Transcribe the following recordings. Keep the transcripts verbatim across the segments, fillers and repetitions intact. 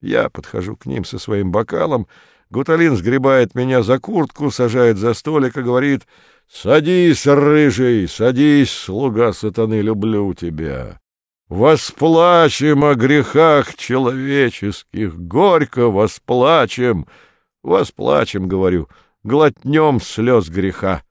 Я подхожу к ним со своим бокалом. Гуталин сгребает меня за куртку, сажает за столик и говорит: «Садись, рыжий, садись, слуга сатаны, люблю тебя. Восплачем о грехах человеческих, горько восплачем, восплачем, — говорю, — глотнем слез греха».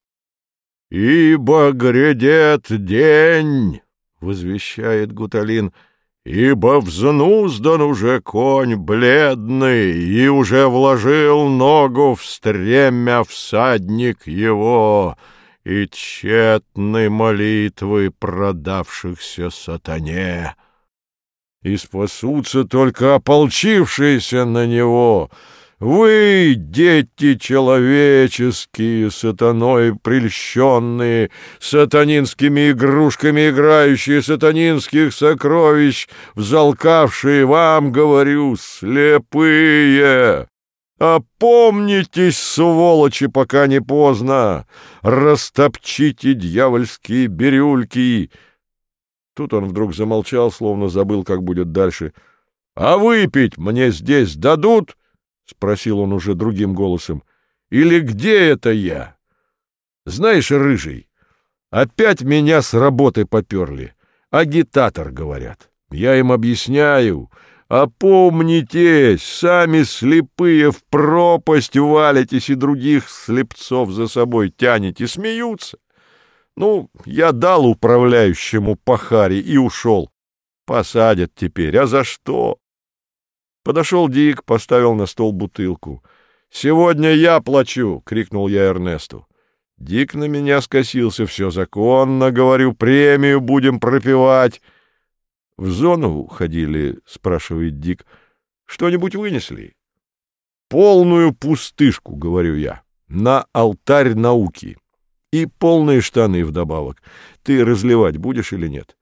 «Ибо грядет день, — возвещает Гуталин, — ибо взнуздан уже конь бледный, и уже вложил ногу в стремя всадник его, и тщетны молитвы продавшихся сатане. И спасутся только ополчившиеся на него. Вы, дети человеческие, сатаной прельщенные, сатанинскими игрушками играющие, сатанинских сокровищ, взалкавшие, вам говорю, слепые! Опомнитесь, сволочи, пока не поздно! Растопчите дьявольские бирюльки!» Тут он вдруг замолчал, словно забыл, как будет дальше. «А выпить мне здесь дадут?» — спросил он уже другим голосом. «Или где это я? Знаешь, рыжий, опять меня с работы поперли. Агитатор, говорят. Я им объясняю. Опомнитесь, сами слепые в пропасть валитесь и других слепцов за собой тянете. Смеются. Ну, я дал управляющему по харе и ушел. Посадят теперь. А за что?» Подошел Дик, поставил на стол бутылку. «Сегодня я плачу!» — крикнул я Эрнесту. Дик на меня скосился. «Все законно, — говорю, — премию будем пропивать». «В зону ходили?» — спрашивает Дик. «Что-нибудь вынесли?» «Полную пустышку, — говорю я, — на алтарь науки. И полные штаны вдобавок. Ты разливать будешь или нет?»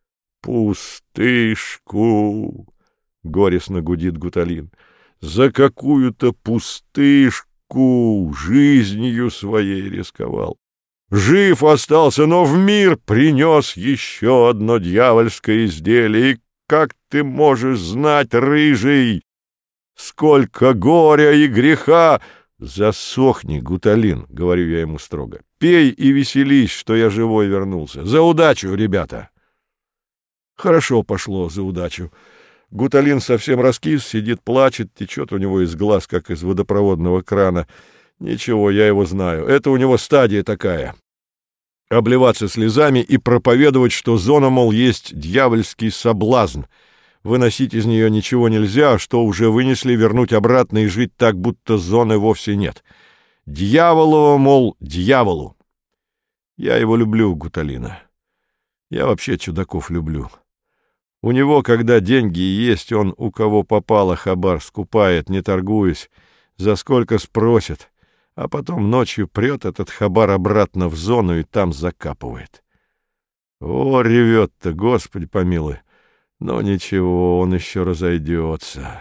«Пустышку!» — горестно гудит Гуталин. «За какую-то пустышку жизнью своей рисковал. Жив остался, но в мир принес еще одно дьявольское изделие. И как ты можешь знать, рыжий, сколько горя и греха!» «Засохни, Гуталин, — говорю я ему строго, — пей и веселись, что я живой вернулся. За удачу, ребята!» Хорошо пошло за удачу. Гуталин совсем раскис, сидит, плачет, течет у него из глаз, как из водопроводного крана. Ничего, я его знаю. Это у него стадия такая. Обливаться слезами и проповедовать, что зона, мол, есть дьявольский соблазн. Выносить из нее ничего нельзя, а что уже вынесли, вернуть обратно и жить так, будто зоны вовсе нет. Дьяволово, мол, дьяволу. Я его люблю, Гуталина. Я вообще чудаков люблю. У него, когда деньги есть, он у кого попало хабар скупает, не торгуясь, за сколько спросит, а потом ночью прет этот хабар обратно в зону и там закапывает. О, ревет-то, Господи помилуй! Но ничего, он еще разойдется.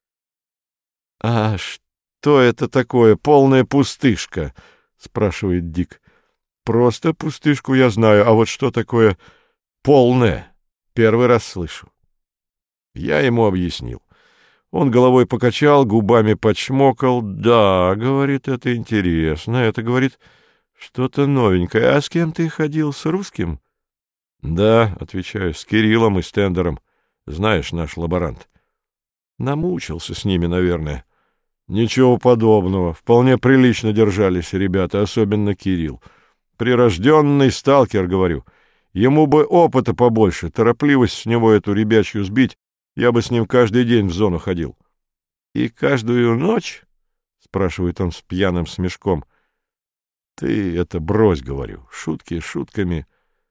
— А что это такое, полная пустышка? — спрашивает Дик. — Просто пустышку я знаю, а вот что такое полная? Первый раз слышу. Я ему объяснил. Он головой покачал, губами почмокал. «Да, — говорит, — это интересно, это, — говорит, — что-то новенькое. А с кем ты ходил, с русским?» «Да, — отвечаю, — с Кириллом и Стендером. Знаешь, наш лаборант. Намучился с ними, наверное». «Ничего подобного. Вполне прилично держались ребята, особенно Кирилл. Прирожденный сталкер, — говорю. Ему бы опыта побольше, торопливость с него эту ребячью сбить, я бы с ним каждый день в зону ходил». «И каждую ночь?» — спрашивает он с пьяным смешком. «Ты это брось, — говорю, — шутки шутками».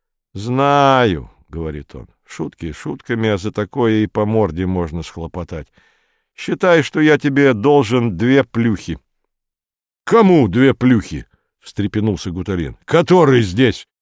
«Знаю, — говорит он, — шутки шутками, а за такое и по морде можно схлопотать. Считай, что я тебе должен две плюхи». «Кому две плюхи?» — встрепенулся Гуталин. «Который здесь?»